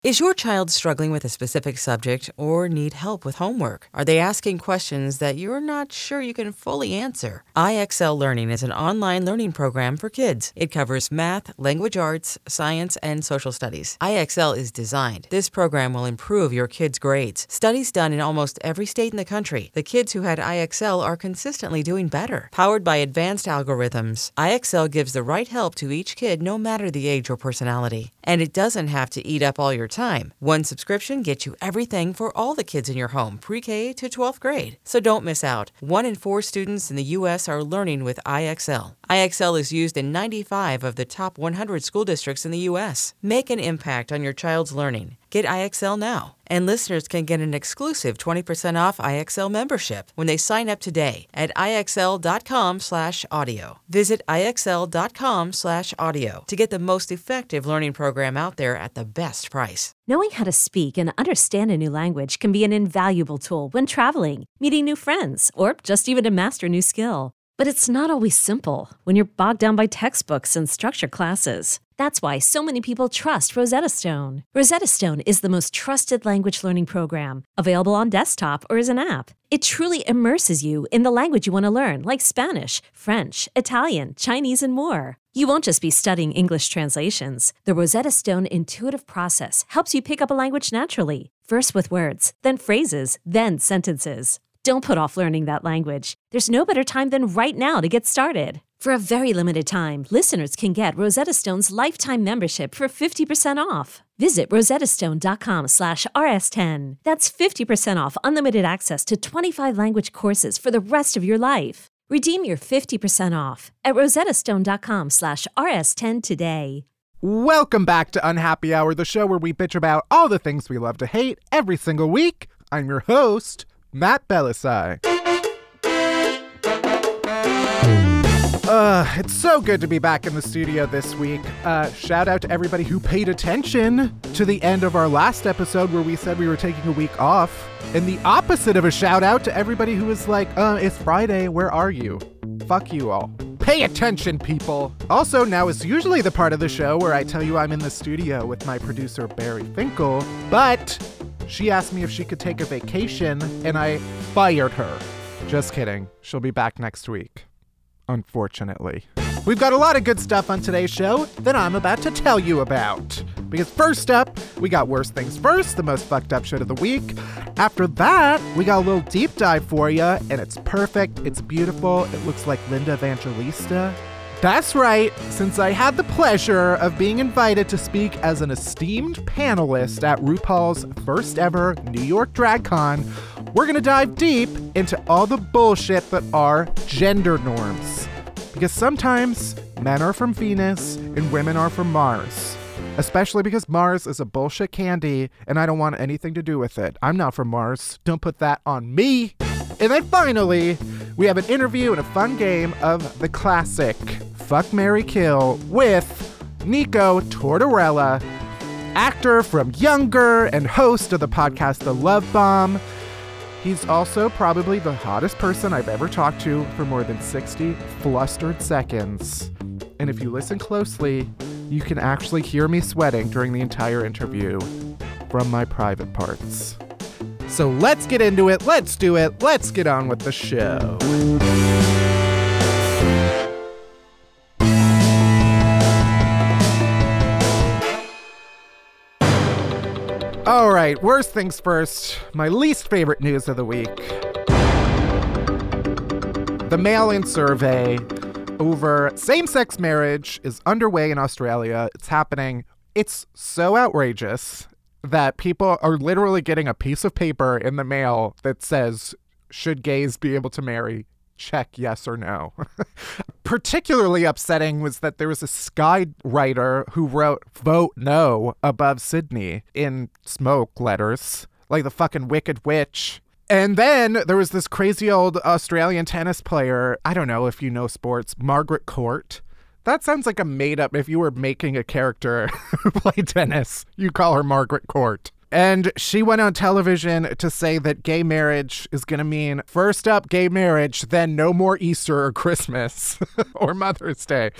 Is your child struggling with a specific subject or need help with homework? Are they asking questions that you're not sure you can fully answer? IXL Learning is an online learning program for kids. It covers math, language arts, science, and social studies. IXL is designed. This program will improve your kids' grades. Studies done in almost every state in the country. The kids who had IXL are consistently doing better. Powered by advanced algorithms, IXL gives the right help to each kid no matter the age or personality. And it doesn't have to eat up all your time. One subscription gets you everything for all the kids in your home, pre-K to 12th grade. So don't miss out. 1 in 4 students in the U.S. are learning with IXL. IXL is used in 95 of the top 100 school districts in the U.S. Make an impact on your child's learning. Get IXL now. And listeners can get an exclusive 20% off IXL membership when they sign up today at IXL.com/audio. Visit IXL.com/audio to get the most effective learning program out there at the best price. Knowing how to speak and understand a new language can be an invaluable tool when traveling, meeting new friends, or just even to master a new skill. But it's not always simple when you're bogged down by textbooks and structured classes. That's why so many people trust Rosetta Stone. Rosetta Stone is the most trusted language learning program, available on desktop or as an app. It truly immerses you in the language you want to learn, like Spanish, French, Italian, Chinese, and more. You won't just be studying English translations. The Rosetta Stone intuitive process helps you pick up a language naturally, first with words, then phrases, then sentences. Don't put off learning that language. There's no better time than right now to get started. For a very limited time, listeners can get Rosetta Stone's lifetime membership for 50% off. Visit rosettastone.com/rs10. That's 50% off unlimited access to 25 language courses for the rest of your life. Redeem your 50% off at rosettastone.com/rs10 today. Welcome back to Unhappy Hour, the show where we bitch about all the things we love to hate every single week. I'm your host, Matt Belisai. It's so good to be back in the studio this week. Shout out to everybody who paid attention to the end of our last episode where we said we were taking a week off. And the opposite of a shout out to everybody who was like, it's Friday, where are you? Fuck you all. Pay attention, people. Also, now is usually the part of the show where I tell you I'm in the studio with my producer, Barry Finkel, but she asked me if she could take a vacation, and I fired her. Just kidding. She'll be back next week. Unfortunately. We've got a lot of good stuff on today's show that I'm about to tell you about. Because first up, we got Worst Things First, the most fucked up shit of the week. After that, we got a little deep dive for you, and it's perfect, it's beautiful, it looks like Linda Evangelista. That's right, since I had the pleasure of being invited to speak as an esteemed panelist at RuPaul's first ever New York DragCon, we're gonna dive deep into all the bullshit that are gender norms. Because sometimes men are from Venus and women are from Mars. Especially because Mars is a bullshit candy and I don't want anything to do with it. I'm not from Mars. Don't put that on me. And then finally, we have an interview and a fun game of the classic Fuck, Marry, Kill with Nico Tortorella, actor from Younger and host of the podcast The Love Bomb. He's also probably the hottest person I've ever talked to for more than 60 flustered seconds. And if you listen closely, you can actually hear me sweating during the entire interview from my private parts. So let's get into it, let's do it, let's get on with the show. All right, worst things first, my least favorite news of the week. The mail-in survey over same-sex marriage is underway in Australia. It's happening. It's so outrageous that people are literally getting a piece of paper in the mail that says, should gays be able to marry? Check yes or no. Particularly upsetting was that there was a Sky writer who wrote vote no above Sydney in smoke letters, like the fucking Wicked Witch. And then there was this crazy old Australian tennis player, I don't know if you know sports, Margaret Court. That sounds like a made up, if you were making a character who played tennis, you call her Margaret Court. And she went on television to say that gay marriage is going to mean, first up, gay marriage, then no more Easter or Christmas or Mother's Day.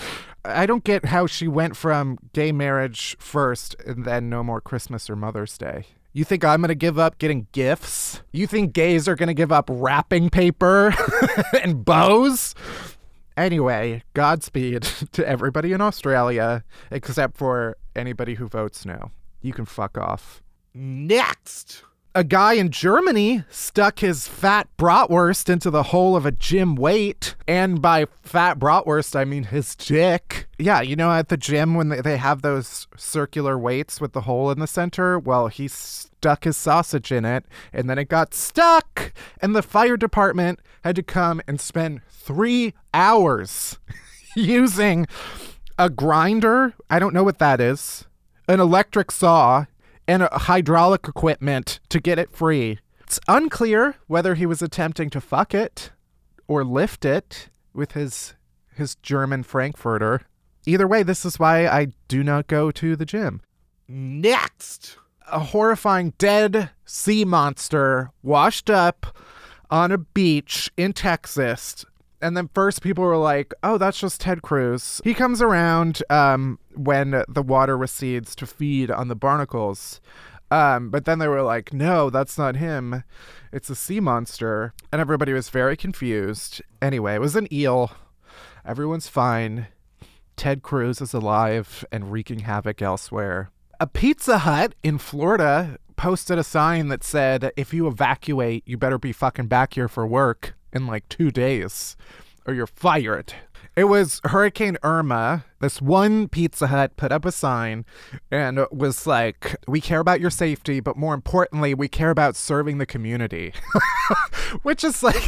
I don't get how she went from gay marriage first and then no more Christmas or Mother's Day. You think I'm going to give up getting gifts? You think gays are going to give up wrapping paper and bows? Anyway, Godspeed to everybody in Australia, except for anybody who votes no. You can fuck off. Next! A guy in Germany stuck his fat bratwurst into the hole of a gym weight. And by fat bratwurst, I mean his dick. Yeah, you know, at the gym when they have those circular weights with the hole in the center? Well, he stuck his sausage in it, and then it got stuck. And the fire department had to come and spend 3 hours using a grinder. I don't know what that is. An electric saw and a hydraulic equipment to get it free. It's unclear whether he was attempting to fuck it or lift it with his German Frankfurter. Either way, this is why I do not go to the gym. Next! A horrifying dead sea monster washed up on a beach in Texas. And then first people were like, oh, that's just Ted Cruz. He comes around when the water recedes to feed on the barnacles. But then they were like, no, that's not him. It's a sea monster. And everybody was very confused. Anyway, it was an eel. Everyone's fine. Ted Cruz is alive and wreaking havoc elsewhere. A Pizza Hut in Florida posted a sign that said, if you evacuate, you better be fucking back here for work in like 2 days or you're fired. It was Hurricane Irma. This one Pizza Hut put up a sign and it was like, we care about your safety, but more importantly, we care about serving the community. Which is like,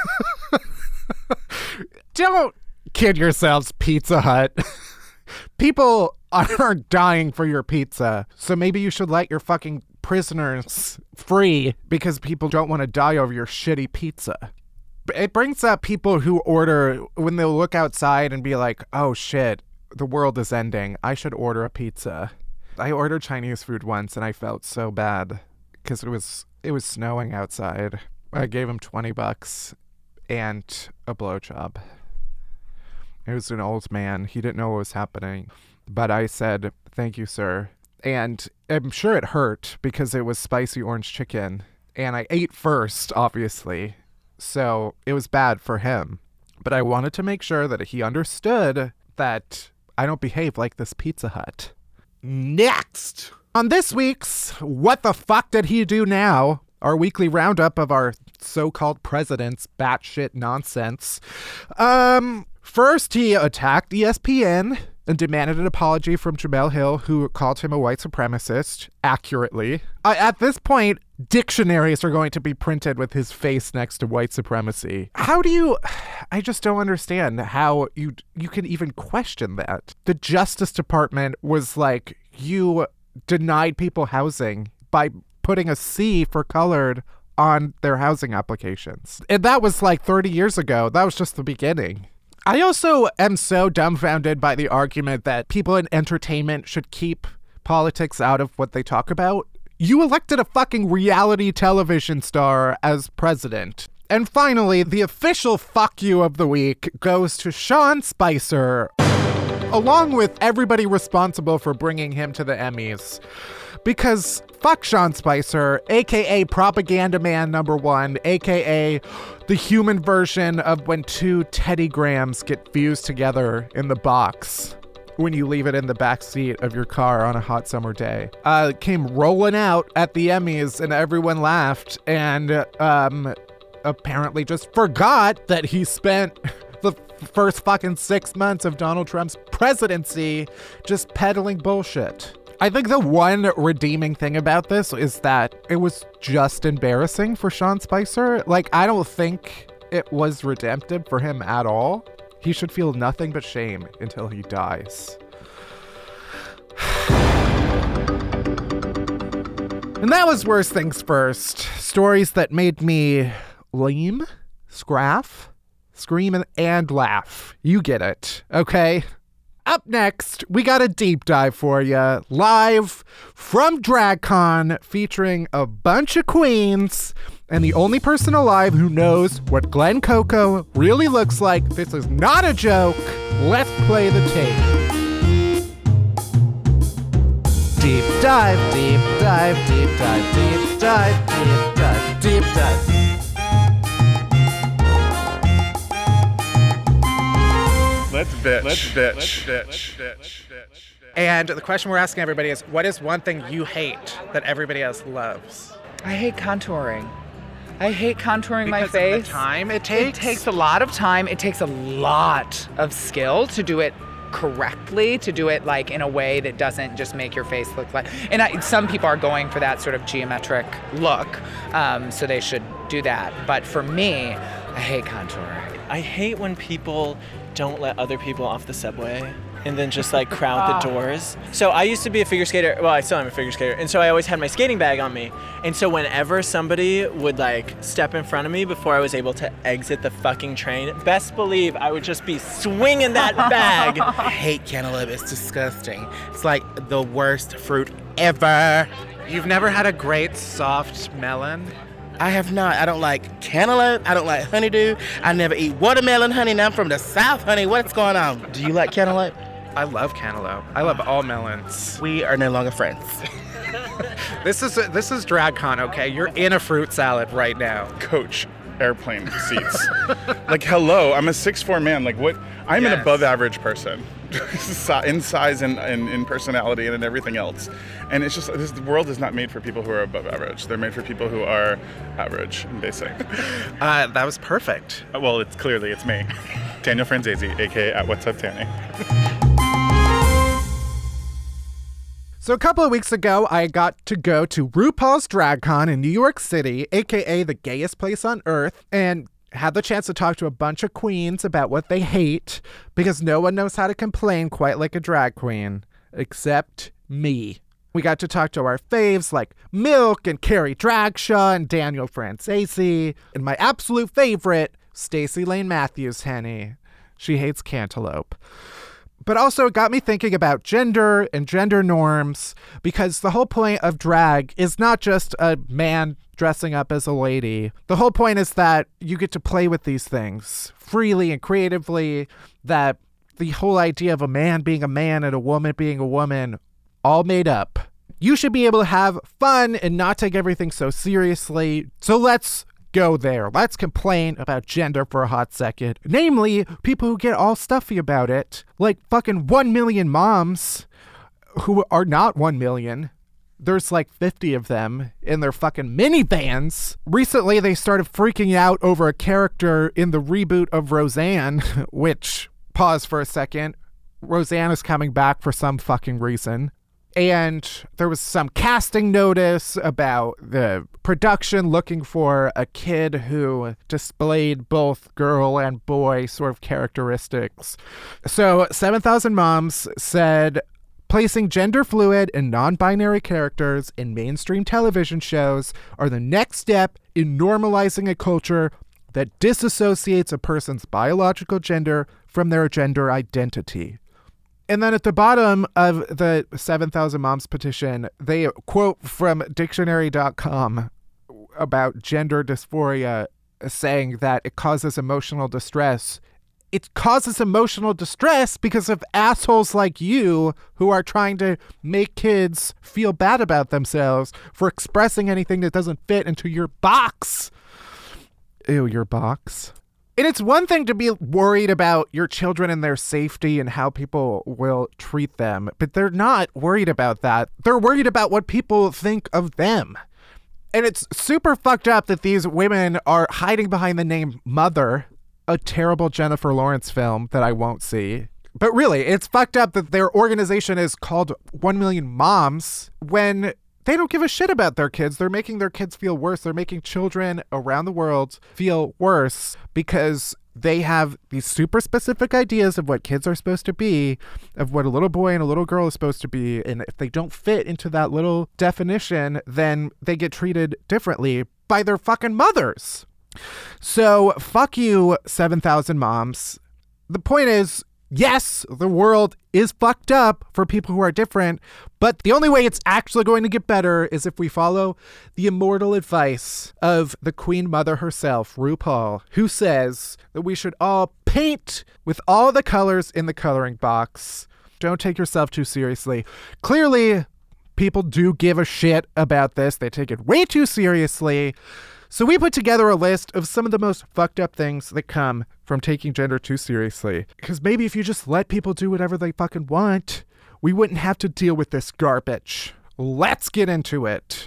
don't kid yourselves, Pizza Hut. People aren't dying for your pizza, so maybe you should let your fucking prisoners free because people don't want to die over your shitty pizza. It brings up people who order when they'll look outside and be like, oh shit, the world is ending. I should order a pizza. I ordered Chinese food once and I felt so bad because it was snowing outside. I gave him $20 and a blowjob. It was an old man. He didn't know what was happening. But I said, thank you, sir. And I'm sure it hurt because it was spicy orange chicken. And I ate first, obviously. So it was bad for him. But I wanted to make sure that he understood that I don't behave like this Pizza Hut. Next! On this week's What the Fuck Did He Do Now? Our weekly roundup of our so-called president's batshit nonsense. First, he attacked ESPN and demanded an apology from Jemele Hill, who called him a white supremacist, accurately. At this point, dictionaries are going to be printed with his face next to white supremacy. I just don't understand how you can even question that. The Justice Department was like, you denied people housing by putting a C for colored on their housing applications. And that was like 30 years ago. That was just the beginning. I also am so dumbfounded by the argument that people in entertainment should keep politics out of what they talk about. You elected a fucking reality television star as president. And finally, the official fuck you of the week goes to Sean Spicer, along with everybody responsible for bringing him to the Emmys. Because fuck Sean Spicer, aka Propaganda Man #1, aka the human version of when two Teddy Grahams get fused together in the box when you leave it in the back seat of your car on a hot summer day. Came rolling out at the Emmys and everyone laughed and apparently just forgot that he spent the first fucking 6 months of Donald Trump's presidency just peddling bullshit. I think the one redeeming thing about this is that it was just embarrassing for Sean Spicer. Like, I don't think it was redemptive for him at all. He should feel nothing but shame until he dies. And that was Worst Things First. Stories that made me lame, scream, and laugh. You get it, okay? Up next, we got a deep dive for you, live from DragCon, featuring a bunch of queens, and the only person alive who knows what Glen Coco really looks like. This is not a joke. let's play the tape. Deep dive, deep dive, deep dive, deep dive, deep dive, deep dive. Let's bitch. And the question we're asking everybody is, what is one thing you hate that everybody else loves? I hate contouring. I hate contouring my Because face. of the time it takes? It takes a lot of time. It takes a lot of skill to do it correctly, to do it like in a way that doesn't just make your face look like, and some people are going for that sort of geometric look, so they should do that. But for me, I hate contouring. I hate when people don't let other people off the subway and then just like crowd the doors. So I used to be a figure skater. Well, I still am a figure skater. And so I always had my skating bag on me. And so whenever somebody would like step in front of me before I was able to exit the fucking train, best believe I would just be swinging that bag. I hate cantaloupe. It's disgusting. It's like the worst fruit ever. You've never had a great soft melon? I have not. I don't like cantaloupe. I don't like honeydew. I never eat watermelon, honey. Now I'm from the South, honey. What's going on? Do you like cantaloupe? I love cantaloupe. I love all melons. We are no longer friends. This is DragCon, okay? You're in a fruit salad right now. Coach airplane seats. Like, hello, I'm a 6'4" man. Like, what? I'm an Yes. above average person in size and in personality and in everything else. And it's just, the world is not made for people who are above average. They're made for people who are average and basic. That was perfect. Well, it's me. Daniel Franzese, aka at What's Up Tanny. So a couple of weeks ago, I got to go to RuPaul's DragCon in New York City, aka the gayest place on earth, and had the chance to talk to a bunch of queens about what they hate, because no one knows how to complain quite like a drag queen, except me. We got to talk to our faves like Milk and Carrie Dragshaw and Daniel Franzese, and my absolute favorite, Stacey Lane Matthews Henny. She hates cantaloupe. But also it got me thinking about gender and gender norms, because the whole point of drag is not just a man dressing up as a lady. The whole point is that you get to play with these things freely and creatively, that the whole idea of a man being a man and a woman being a woman, all made up. You should be able to have fun and not take everything so seriously. So let's go there. Let's complain about gender for a hot second. Namely, people who get all stuffy about it. Like fucking 1 million moms who are not 1 million. There's like 50 of them in their fucking minivans. Recently, they started freaking out over a character in the reboot of Roseanne, which, pause for a second, Roseanne is coming back for some fucking reason. And there was some casting notice about the production looking for a kid who displayed both girl and boy sort of characteristics. So 7,000 Moms said, placing gender fluid and non-binary characters in mainstream television shows are the next step in normalizing a culture that disassociates a person's biological gender from their gender identity. And then at the bottom of the 7,000 Moms petition, they quote from dictionary.com about gender dysphoria, saying that it causes emotional distress. It causes emotional distress because of assholes like you who are trying to make kids feel bad about themselves for expressing anything that doesn't fit into your box. Ew, your box. And it's one thing to be worried about your children and their safety and how people will treat them, but they're not worried about that. They're worried about what people think of them. And it's super fucked up that these women are hiding behind the name Mother, a terrible Jennifer Lawrence film that I won't see. But really, it's fucked up that their organization is called 1 Million Moms when they don't give a shit about their kids. They're making their kids feel worse. They're making children around the world feel worse because they have these super specific ideas of what kids are supposed to be, of what a little boy and a little girl is supposed to be. And if they don't fit into that little definition, then they get treated differently by their fucking mothers. So fuck you, 7,000 Moms. The point is, Yes, the world is fucked up for people who are different, but the only way it's actually going to get better is if we follow the immortal advice of the Queen Mother herself, RuPaul, who says that we should all paint with all the colors in the coloring box. Don't take yourself too seriously. Clearly, people do give a shit about this. They take it way too seriously. So we put together a list of some of the most fucked up things that come from taking gender too seriously. Because maybe if you just let people do whatever they fucking want, we wouldn't have to deal with this garbage. Let's get into it.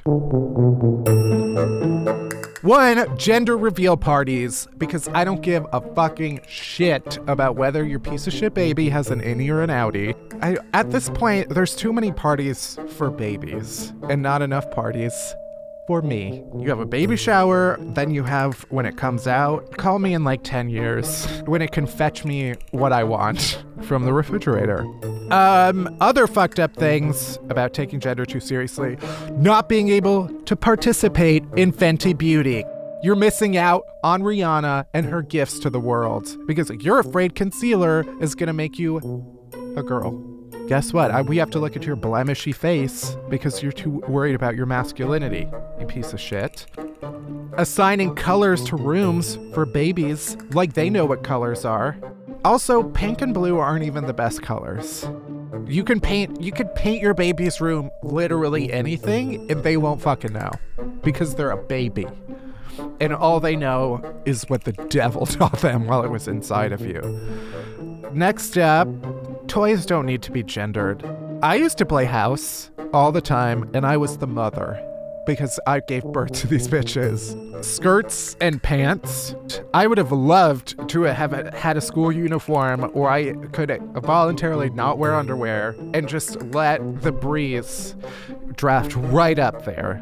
1, gender reveal parties, because I don't give a fucking shit about whether your piece of shit baby has an innie or an outie. At this point, there's too many parties for babies and not enough parties for me. You have a baby shower, then you have when it comes out. Call me in like 10 years when it can fetch me what I want from the refrigerator. Other fucked up things about taking gender too seriously. Not being able to participate in Fenty Beauty. You're missing out on Rihanna and her gifts to the world because you're afraid concealer is gonna make you a girl. Guess what? We have to look at your blemishy face because you're too worried about your masculinity, you piece of shit. Assigning colors to rooms for babies like they know what colors are. Also, pink and blue aren't even the best colors. You could paint your baby's room literally anything and they won't fucking know because they're a baby. And all they know is what the devil taught them while it was inside of you. Next up, toys don't need to be gendered. I used to play house all the time, and I was the mother because I gave birth to these bitches. Skirts and pants. I would have loved to have had a school uniform or I could voluntarily not wear underwear and just let the breeze draft right up there.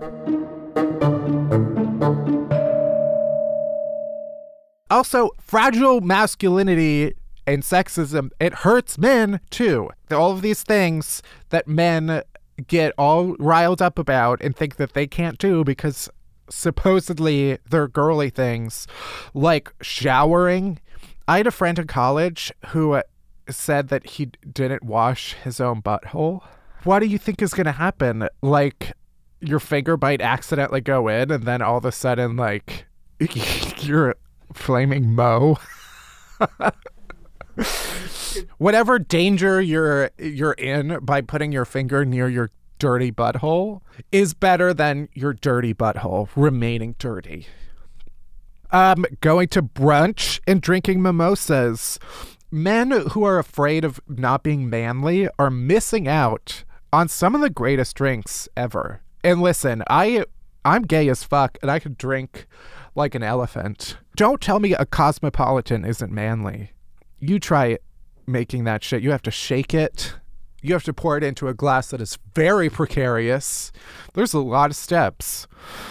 Also, fragile masculinity and sexism, it hurts men too. All of these things that men get all riled up about and think that they can't do because supposedly they're girly things, like showering. I had a friend in college who said that he didn't wash his own butthole. What do you think is going to happen? Like, your finger might accidentally go in and then all of a sudden, like, you're flaming Mo. Whatever danger you're in by putting your finger near your dirty butthole is better than your dirty butthole remaining dirty. Going to brunch and drinking mimosas. Men who are afraid of not being manly are missing out on some of the greatest drinks ever. And listen, I'm gay as fuck and I could drink like an elephant. Don't tell me a Cosmopolitan isn't manly. You try making that shit. You have to shake it. You have to pour it into a glass that is very precarious. There's a lot of steps.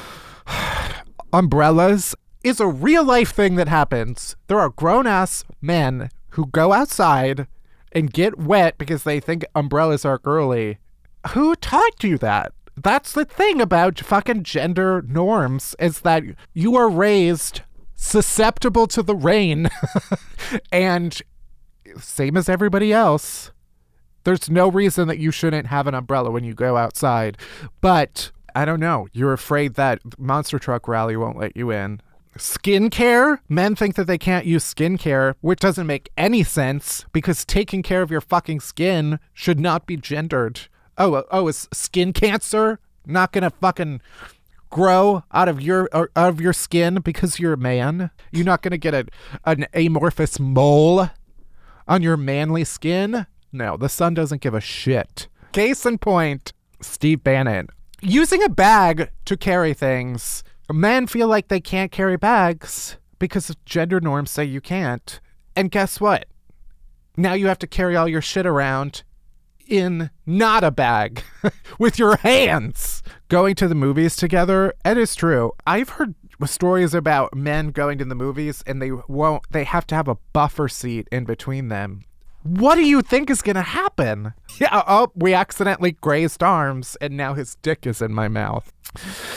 Umbrellas is a real life thing that happens. There are grown-ass men who go outside and get wet because they think umbrellas are girly. Who taught you that? That's the thing about fucking gender norms, is that you are raised susceptible to the rain and same as everybody else. There's no reason that you shouldn't have an umbrella when you go outside. But I don't know. You're afraid that monster truck rally won't let you in. Skincare? Men think that they can't use skincare, which doesn't make any sense because taking care of your fucking skin should not be gendered. Oh, is skin cancer not gonna fucking grow out of your skin because you're a man? You're not gonna get an amorphous mole on your manly skin? No, the sun doesn't give a shit. Case in point, Steve Bannon. Using a bag to carry things. Men feel like they can't carry bags because gender norms say you can't. And guess what? Now you have to carry all your shit around in not a bag with your hands. Going to the movies together, it is true. I've heard stories about men going to the movies and they have to have a buffer seat in between them. What do you think is going to happen? Yeah, we accidentally grazed arms and now his dick is in my mouth.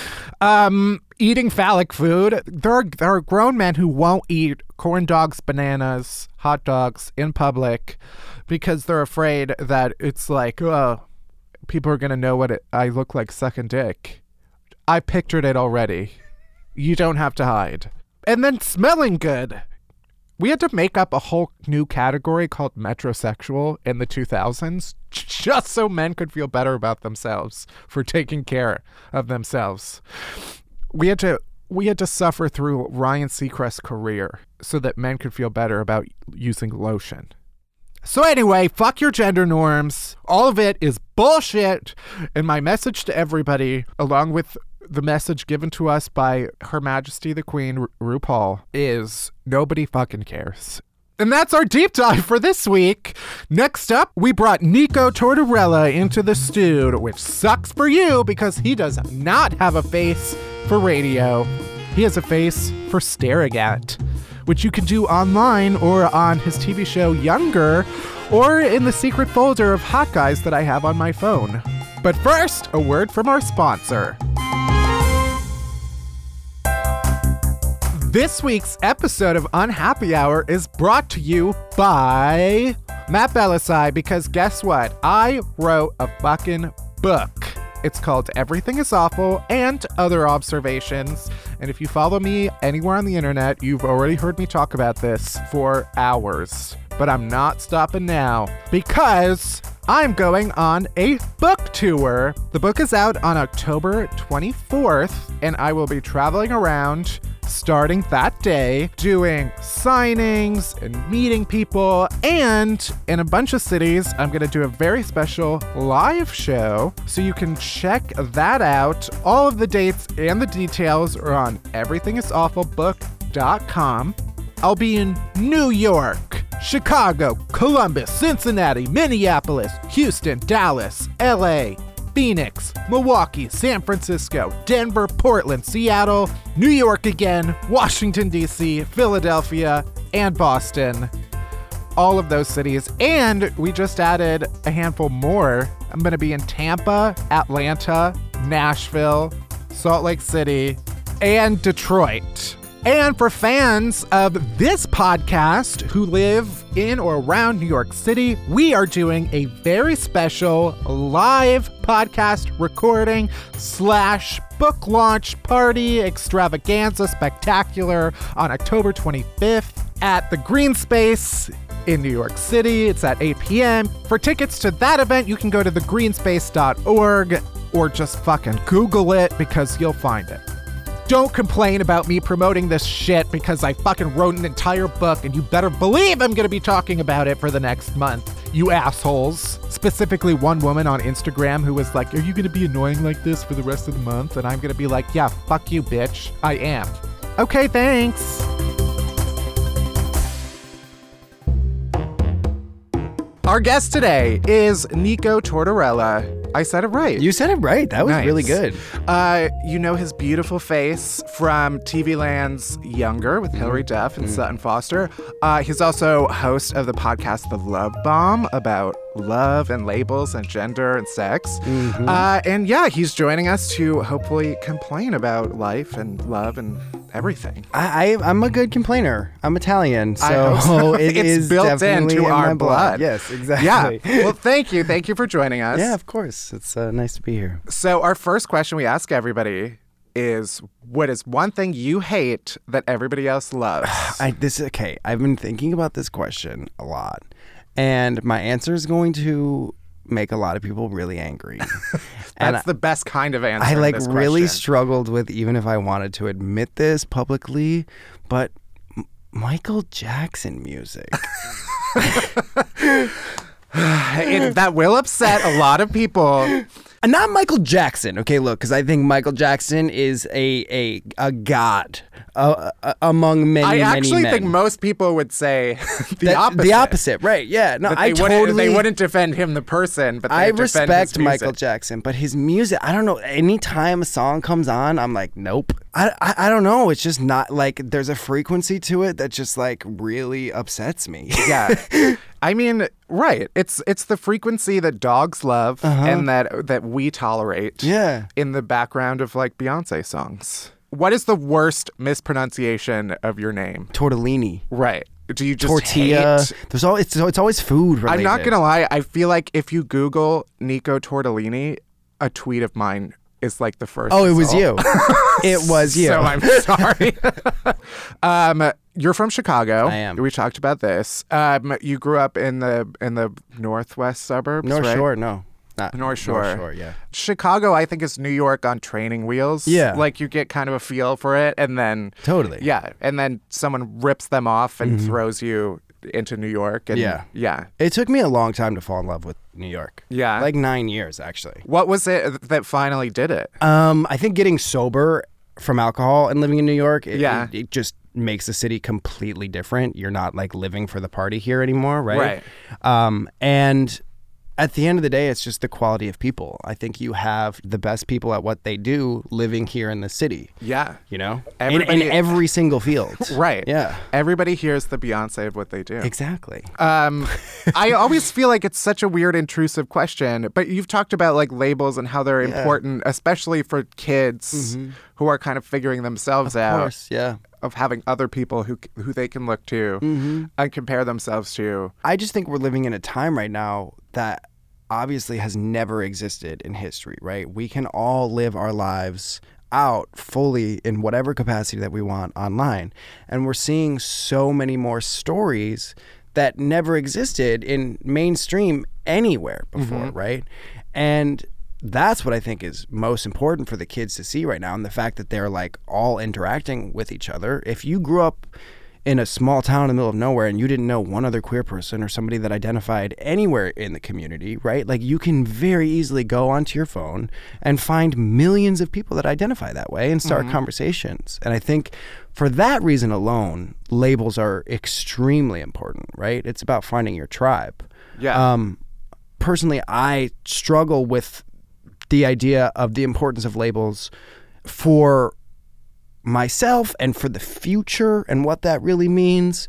Eating phallic food. There are grown men who won't eat corn dogs, bananas, hot dogs in public because they're afraid that it's like, oh, people are going to know what I look like sucking dick. I pictured it already. You don't have to hide. And then smelling good. We had to make up a whole new category called metrosexual in the 2000s just so men could feel better about themselves for taking care of themselves. We had to suffer through Ryan Seacrest's career so that men could feel better about using lotion. So anyway, fuck your gender norms. All of it is bullshit. And my message to everybody, along with the message given to us by Her Majesty the Queen, RuPaul, is nobody fucking cares. And that's our deep dive for this week. Next up, we brought Nico Tortorella into the studio, which sucks for you because he does not have a face for radio. He has a face for staring at, which you can do online or on his TV show Younger, or in the secret folder of hot guys that I have on my phone. But first, a word from our sponsor. This week's episode of Unhappy Hour is brought to you by Matt Bellassai, because guess what? I wrote a fucking book. It's called Everything is Awful and Other Observations. And if you follow me anywhere on the internet, you've already heard me talk about this for hours. But I'm not stopping now because I'm going on a book tour. The book is out on October 24th, and I will be traveling around starting that day, doing signings and meeting people, and in a bunch of cities, I'm going to do a very special live show, so you can check that out. All of the dates and the details are on everythingisawfulbook.com. I'll be in New York, Chicago, Columbus, Cincinnati, Minneapolis, Houston, Dallas, LA, Phoenix, Milwaukee, San Francisco, Denver, Portland, Seattle, New York again, Washington, D.C., Philadelphia, and Boston. All of those cities. And we just added a handful more. I'm going to be in Tampa, Atlanta, Nashville, Salt Lake City, and Detroit. And for fans of this podcast who live in or around New York City, we are doing a very special live podcast recording / book launch party extravaganza spectacular on October 25th at the Green Space in New York City. It's at 8 p.m. For tickets to that event, you can go to thegreenspace.org or just fucking Google it because you'll find it. Don't complain about me promoting this shit because I fucking wrote an entire book and you better believe I'm going to be talking about it for the next month, you assholes. Specifically one woman on Instagram who was like, are you going to be annoying like this for the rest of the month? And I'm going to be like, yeah, fuck you, bitch. I am. Okay, thanks. Our guest today is Nico Tortorella. I said it right. You said it right. That was Nice. really good. You know his beautiful face from TV Land's Younger with Hilary Duff and Sutton Foster. He's also host of the podcast The Love Bomb about love and labels and gender and sex. And yeah, he's joining us to hopefully complain about life and love and everything. I'm a good complainer. I'm Italian, I hope so so. it It's is built definitely into in our my blood. Yes, exactly. Yeah. Well, thank you. Thank you for joining us. Yeah, of course. It's nice to be here. So our first question we ask everybody is, what is one thing you hate that everybody else loves? Okay. I've been thinking about this question a lot, and my answer is going to make a lot of people really angry. That's the best kind of answer. I to this really question. struggled with, even if I wanted to admit this publicly, but Michael Jackson music. That will upset a lot of people. And not Michael Jackson. Okay, look, because I think Michael Jackson is a god among many, I many actually men. think most people would say the opposite. The opposite, right? Yeah. No, They wouldn't defend him, the person, but I defend respect his music. Michael Jackson, but his music, I don't know. Anytime a song comes on, I'm like, nope. I don't know. It's just not like there's a frequency to it that just like really upsets me. Yeah. I mean, right. It's the frequency that dogs love and that we tolerate in the background of like Beyonce songs. What is the worst mispronunciation of your name? Tortellini. Right. Do you just tortilla? hate? It's always food related. I'm not gonna lie. I feel like if you Google Nico Tortellini, a tweet of mine is like the first. Oh, it was result. you. It was you. So I'm sorry. You're from Chicago. I am. We talked about this. You grew up in the northwest suburbs, North right? Shore, no. North Shore. North Shore, yeah. Chicago, I think, is New York on training wheels. Yeah. Like you get kind of a feel for it, and then Totally. Yeah, and then someone rips them off and throws you into New York. And yeah. It took me a long time to fall in love with New York. Yeah. Like 9 years, actually. What was it that finally did it? I think getting sober from alcohol and living in New York, it just makes the city completely different. You're not like living for the party here anymore, right? Right. And at the end of the day, it's just the quality of people. I think you have the best people at what they do living here in the city. Yeah. You know? Everybody- in every single field. Right. Yeah. Everybody hears the Beyonce of what they do. Exactly. I always feel like it's such a weird, intrusive question, but you've talked about like labels and how they're important, especially for kids who are kind of figuring themselves out. Of course, yeah. Of having other people who they can look to and compare themselves to. I just think we're living in a time right now that obviously has never existed in history, right? We can all live our lives out fully in whatever capacity that we want online. And we're seeing so many more stories that never existed in mainstream anywhere before, right? And that's what I think is most important for the kids to see right now, and the fact that they're like all interacting with each other. If you grew up in a small town in the middle of nowhere and you didn't know one other queer person or somebody that identified anywhere in the community, right? Like you can very easily go onto your phone and find millions of people that identify that way and start conversations. And I think for that reason alone, labels are extremely important, right? It's about finding your tribe. Yeah. Personally, I struggle with the idea of the importance of labels for myself and for the future and what that really means.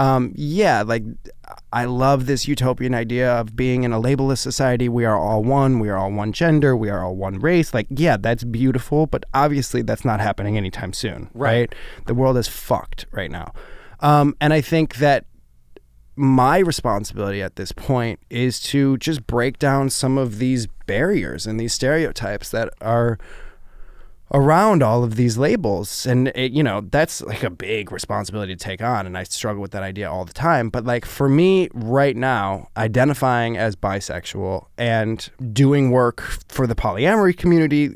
Like I love this utopian idea of being in a labelless society. We are all one gender, we are all one race. Like, yeah, that's beautiful, but obviously that's not happening anytime soon, right? The world is fucked right now. And I think that my responsibility at this point is to just break down some of these barriers and these stereotypes that are around all of these labels. And that's like a big responsibility to take on, and I struggle with that idea all the time. But like for me right now, identifying as bisexual and doing work for the polyamory community,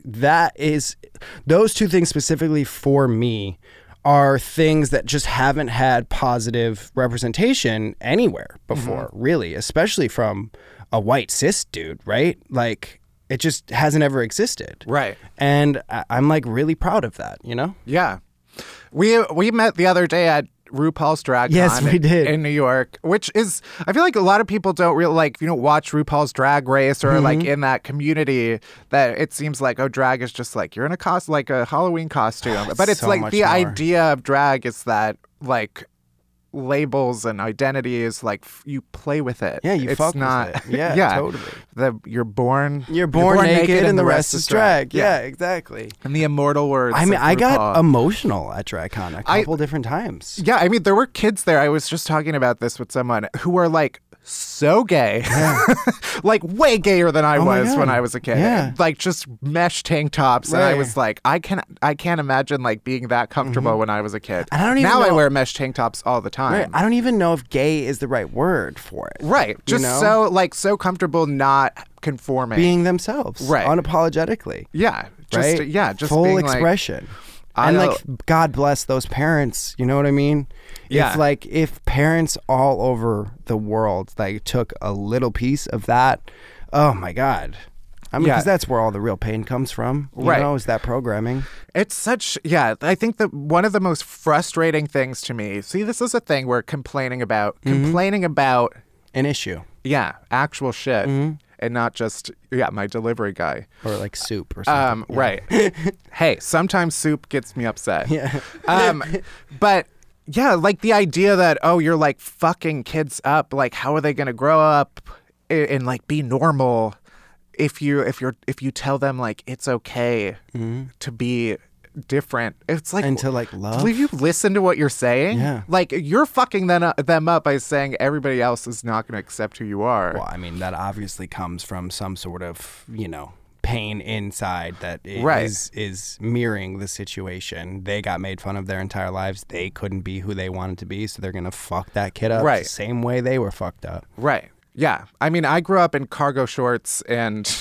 those two things specifically for me are things that just haven't had positive representation anywhere before, really, especially from a white cis dude, right? Like it just hasn't ever existed. Right. And I'm like really proud of that, you know? Yeah. We met the other day at RuPaul's Drag Con. Yes, we did. In New York, which is, I feel like a lot of people don't really like, if you don't watch RuPaul's Drag Race or like in that community, that it seems like, oh, drag is just like, you're in like a Halloween costume. But it's so like much the more. idea of drag is that like labels and identity is like you play with it. Yeah, you it's fuck not, with it. Yeah, totally. You're born naked and the rest is drag. Yeah, exactly. And the immortal words. I mean, of I got RuPaul. emotional at DragCon a couple different times. Yeah, I mean, there were kids there. I was just talking about this with someone who were like so gay, like way gayer than I was when I was a kid. Yeah. Like just mesh tank tops, and I was like, I can't imagine like being that comfortable when I was a kid. And I don't even now know, I wear mesh tank tops all the time. Right. I don't even know if gay is the right word for it. Right, just so comfortable not conforming, being themselves, right, unapologetically. Yeah, just just full being expression. Like, and like, God bless those parents. You know what I mean? Yeah. If parents all over the world like took a little piece of that, oh my God. I mean, Yeah. because that's where all the real pain comes from. You Right. know, is that programming. It's such, I think that one of the most frustrating things to me, see, this is a thing we're complaining about, An issue. actual shit and not just, my delivery guy. Or like soup or something. Right. Hey, sometimes soup gets me upset. Yeah. But yeah, like the idea that, you're like fucking kids up, like how are they going to grow up and like be normal if you tell them like it's okay to be different. It's like, And to like love. will you listen to what you're saying? Yeah. Like you're fucking them up by saying everybody else is not going to accept who you are. Well, I mean, that obviously comes from some sort of, pain inside that Right. is mirroring the situation. They got made fun of their entire lives. They couldn't be who they wanted to be, so they're going to fuck that kid up Right. the same way they were fucked up. Right. Yeah. I mean, I grew up in cargo shorts and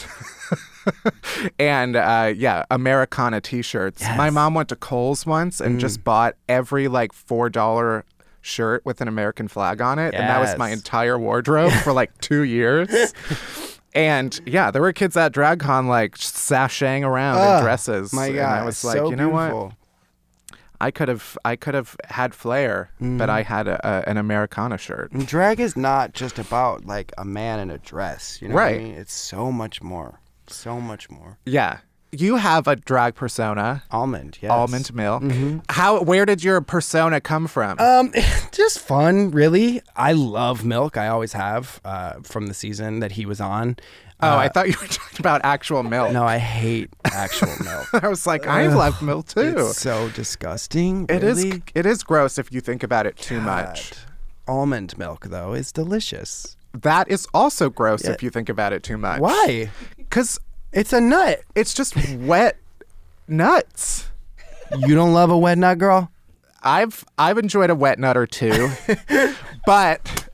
Americana t-shirts. Yes. My mom went to Kohl's once and just bought every like $4 shirt with an American flag on it. And that was my Yes. entire wardrobe for like 2 years. And there were kids at DragCon like sashaying around in dresses. My and God, I was like, so you know beautiful. what? I could have had flair, but I had an Americana shirt. And drag is not just about like a man in a dress. You know Right. what I mean? It's so much more. So much more. Yeah. You have a drag persona. Almond, yes. Almond milk. Where did your persona come from? Just fun, really. I love Milk. I always have from the season that he was on. I thought you were talking about actual milk. No, I hate actual milk. I was like, I love milk too. It's so disgusting. It is. Really. It is gross if you think about it too much. Almond milk, though, is delicious. That is also gross if you think about it too much. Why? Because It's a nut. it's just wet nuts. You don't love a wet nut, girl? I've enjoyed a wet nut or two, but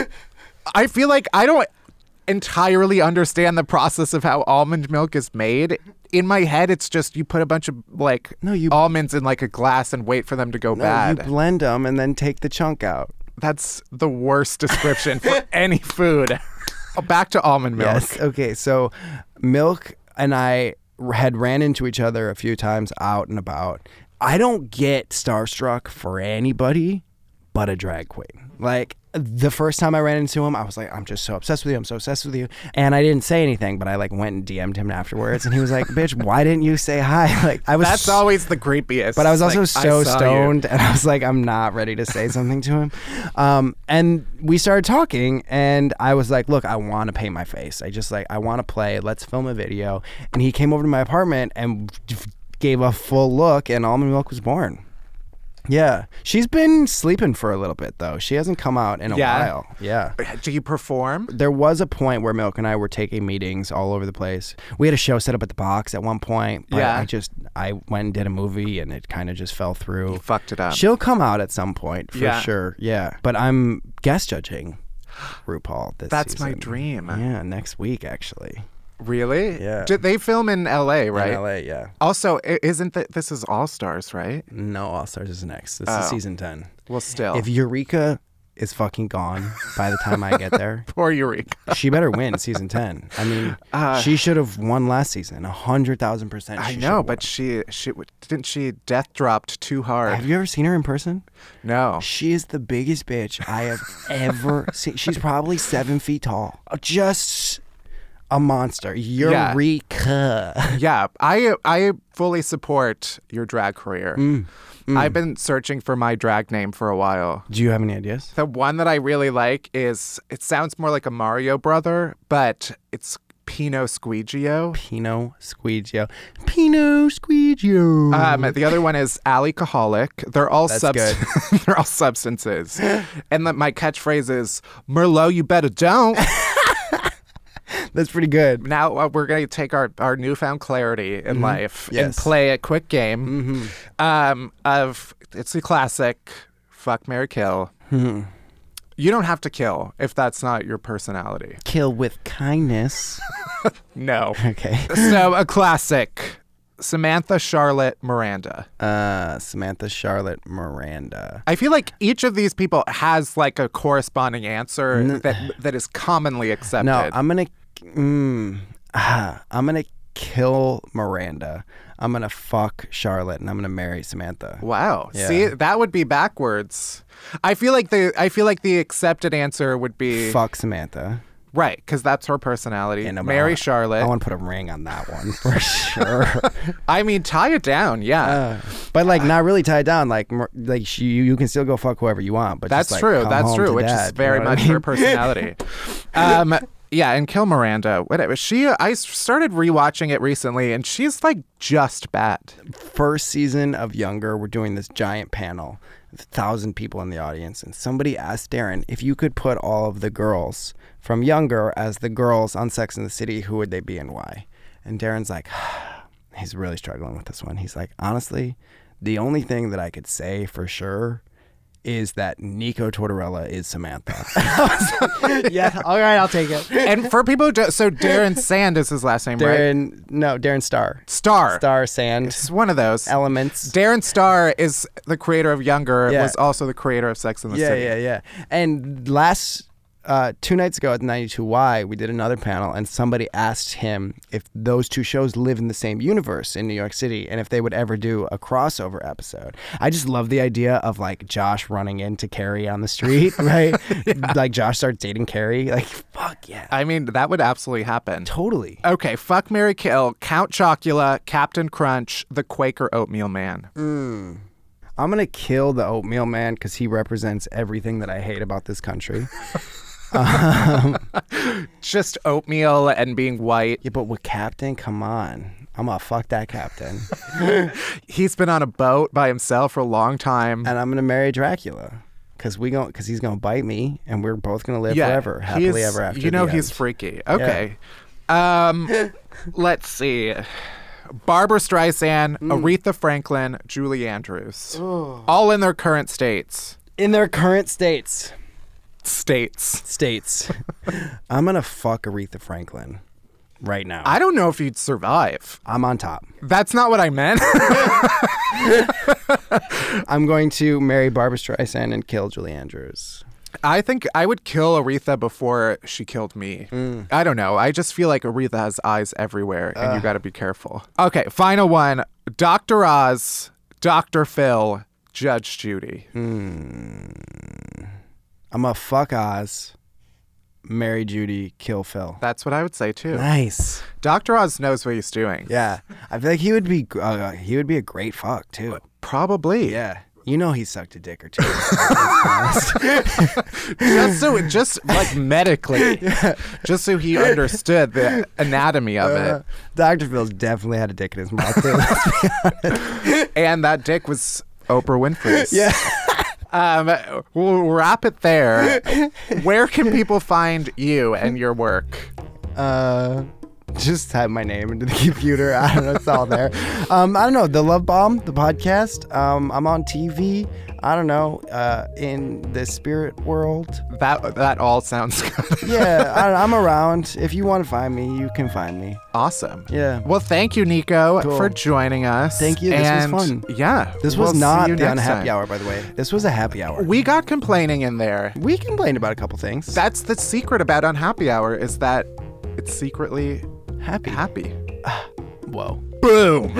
I feel like I don't entirely understand the process of how almond milk is made. In my head, it's just you put a bunch of almonds in like a glass and wait for them to go bad. You blend them and then take the chunk out. That's the worst description for any food. Back to almond milk. Yes. Okay. So, Milk and I had ran into each other a few times out and about. I don't get starstruck for anybody but a drag queen. Like, the first time I ran into him, I was like, I'm just so obsessed with you. I'm so obsessed with you. And I didn't say anything, but I like went and DM'd him afterwards. And he was like, bitch, why didn't you say hi? Like, I was. That's always the creepiest. But I was also Like, so I saw stoned, and I was like, I'm not ready to say something to him. And we started talking, and I was like, look, I want to paint my face. I want to play. Let's film a video. And he came over to my apartment and gave a full look, and Almond Milk was born. Yeah. She's been sleeping for a little bit, though. She hasn't come out in a while. Yeah. Do you perform? There was a point where Milk and I were taking meetings all over the place. We had a show set up at the Box at one point, but I went and did a movie, and it kind of just fell through. You fucked it up. She'll come out at some point, for Yeah. sure. Yeah. But I'm guest judging RuPaul this That's season. my dream. Yeah, next week, actually. Really? Yeah. Did they film in LA, right? In LA, yeah. Also, isn't this is All Stars, right? No, All Stars is next. This is season 10. Well, still. If Eureka is fucking gone by the time I get there, Poor Eureka. she better win season 10. I mean, she should have won last season. 100,000%. I know, but she didn't she death dropped too hard. Have you ever seen her in person? No. She is the biggest bitch I have ever seen. She's probably 7 feet tall. Just a monster. Eureka. Yeah, I fully support your drag career. I've been searching for my drag name for a while. Do you have any ideas? The one that I really like is, it sounds more like a Mario brother, but it's Pinot Squigio. Pinot Squigio. Pinot Squigio. The other one is alcoholic. They're all That's they're all substances. And my catchphrase is, Merlot, you better don't. That's pretty good. Now we're going to take our newfound clarity in life and Yes. play a quick game it's the classic fuck, marry, kill. You don't have to kill if that's not your personality. Kill with kindness. No. Okay. So a classic, Samantha, Charlotte, Miranda. Samantha, Charlotte, Miranda. I feel like each of these people has like a corresponding answer that is commonly accepted. No, I'm I'm going to kill Miranda. I'm going to fuck Charlotte, and I'm going to marry Samantha. Wow. Yeah. See, that would be backwards. I feel like the accepted answer would be Fuck Samantha. right, because that's her personality. And Marry Charlotte. I want to put a ring on that one for sure. I mean, tie it down, yeah. But like, not really tied down. Like you can still go fuck whoever you want. But That's just, like, true. come That's home true. to Which dad, is very you know what much I mean? her personality. Yeah, and kill Miranda. Whatever. I started rewatching it recently, and she's like just bad. First season of Younger, we're doing this giant panel, 1,000 people in the audience, and somebody asked Darren if you could put all of the girls from Younger as the girls on Sex and the City, who would they be and why? And Darren's like, he's really struggling with this one. He's like, honestly, the only thing that I could say for sure is that Nico Tortorella is Samantha. Yeah, all right, I'll take it. And for people who so Darren Sand is his last name, right? Darren Star. Star Sand. It's one of those. Elements. Darren Star is the creator of Younger, Yeah. was also the creator of Sex and the City. Yeah. And last 2 nights ago at the 92Y, we did another panel, and somebody asked him if those two shows live in the same universe in New York City and if they would ever do a crossover episode. I just love the idea of like Josh running into Carrie on the street, right? Like Josh starts dating Carrie. Like, fuck yeah. I mean, that would absolutely happen. Totally. Okay, fuck, marry, kill, Count Chocula, Captain Crunch, the Quaker Oatmeal Man. I'm going to kill the Oatmeal Man because he represents everything that I hate about this country. Just oatmeal and being white. Yeah, but with Captain, come on. I'm going to fuck that Captain. He's been on a boat by himself for a long time. And I'm going to marry Dracula. Because he's going to bite me, and we're both going to live forever, happily ever after. You know the he's end. freaky. Okay. Let's see. Barbara Streisand, Aretha Franklin, Julie Andrews. All in their current states. In their current states. States. I'm going to fuck Aretha Franklin right now. I don't know if you'd survive. I'm on top. That's not what I meant. I'm going to marry Barbara Streisand and kill Julie Andrews. I think I would kill Aretha before she killed me. I don't know. I just feel like Aretha has eyes everywhere, and you got to be careful. Okay, final one. Dr. Oz, Dr. Phil, Judge Judy. I'm going to fuck Oz, marry Judy, kill Phil. That's what I would say, too. Nice. Dr. Oz knows what he's doing. Yeah. I feel like he would be a great fuck, too. Probably. Yeah. You know he sucked a dick or two. just like medically, just so he understood the anatomy of it. Dr. Phil's definitely had a dick in his mouth, too. Let's be honest. And that dick was Oprah Winfrey's. Yeah. We'll wrap it there. Where can people find you and your work? Just type my name into the computer. I don't know. It's all there. I don't know. The Love Bomb, the podcast. I'm on TV. I don't know. In the spirit world. That all sounds good. Yeah, I'm around. If you want to find me, you can find me. Awesome. Yeah. Well, thank you, Nico, Cool. for joining us. Thank you. This was fun. Yeah. This was we'll not see you the next unhappy time. hour, by the way. This was a happy hour. We got complaining in there. We complained about a couple things. That's the secret about unhappy hour is that it's secretly happy. Whoa. Boom.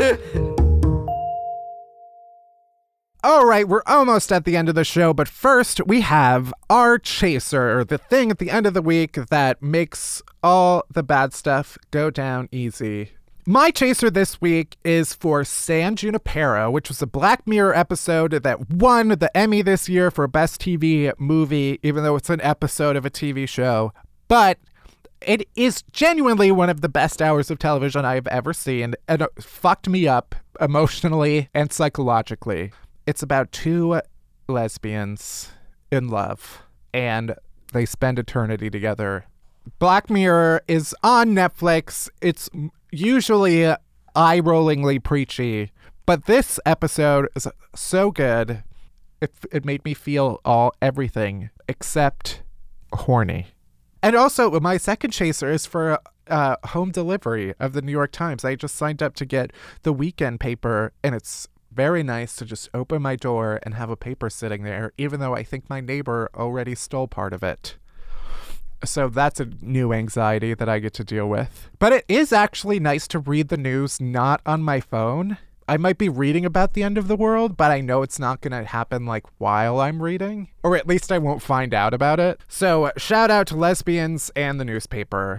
All right, we're almost at the end of the show, but first we have our chaser, the thing at the end of the week that makes all the bad stuff go down easy. My chaser this week is for San Junipero, which was a Black Mirror episode that won the Emmy this year for Best TV Movie, even though it's an episode of a TV show. But it is genuinely one of the best hours of television I've ever seen, and it fucked me up emotionally and psychologically. It's about two lesbians in love, and they spend eternity together. Black Mirror is on Netflix. It's usually eye-rollingly preachy, but this episode is so good, it made me feel everything except horny. And also, my second chaser is for home delivery of the New York Times. I just signed up to get the weekend paper, and it's very nice to just open my door and have a paper sitting there, even though I think my neighbor already stole part of it. So that's a new anxiety that I get to deal with. But it is actually nice to read the news not on my phone. I might be reading about the end of the world, but I know it's not going to happen like while I'm reading, or at least I won't find out about it. So shout out to lesbians and the newspaper.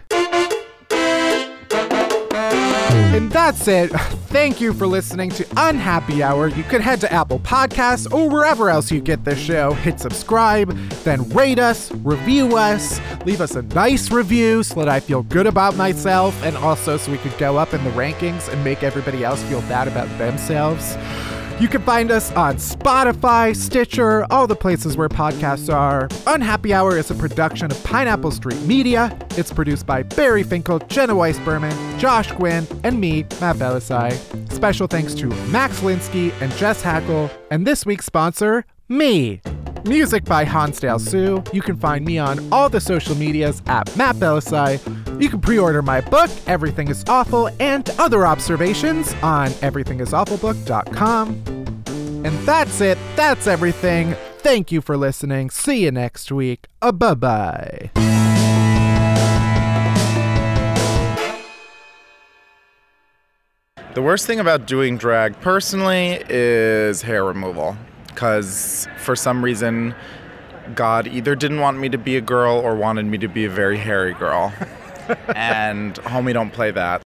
And that's it. Thank you for listening to Unhappy Hour. You can head to Apple Podcasts or wherever else you get this show. Hit subscribe, then rate us, review us, leave us a nice review so that I feel good about myself, and also so we could go up in the rankings and make everybody else feel bad about themselves. You can find us on Spotify, Stitcher, all the places where podcasts are. Unhappy Hour is a production of Pineapple Street Media. It's produced by Barry Finkel, Jenna Weiss-Berman, Josh Gwynn, and me, Matt Belisai. Special thanks to Max Linsky and Jess Hackle, and this week's sponsor, me. Music by Hansdale Sue. You can find me on all the social medias at Matt Belisai. You can pre-order my book, Everything is Awful, and other observations on everythingisawfulbook.com. And that's it. That's everything. Thank you for listening. See you next week. Bye-bye. The worst thing about doing drag personally is hair removal. Because for some reason, God either didn't want me to be a girl or wanted me to be a very hairy girl. And homie, don't play that.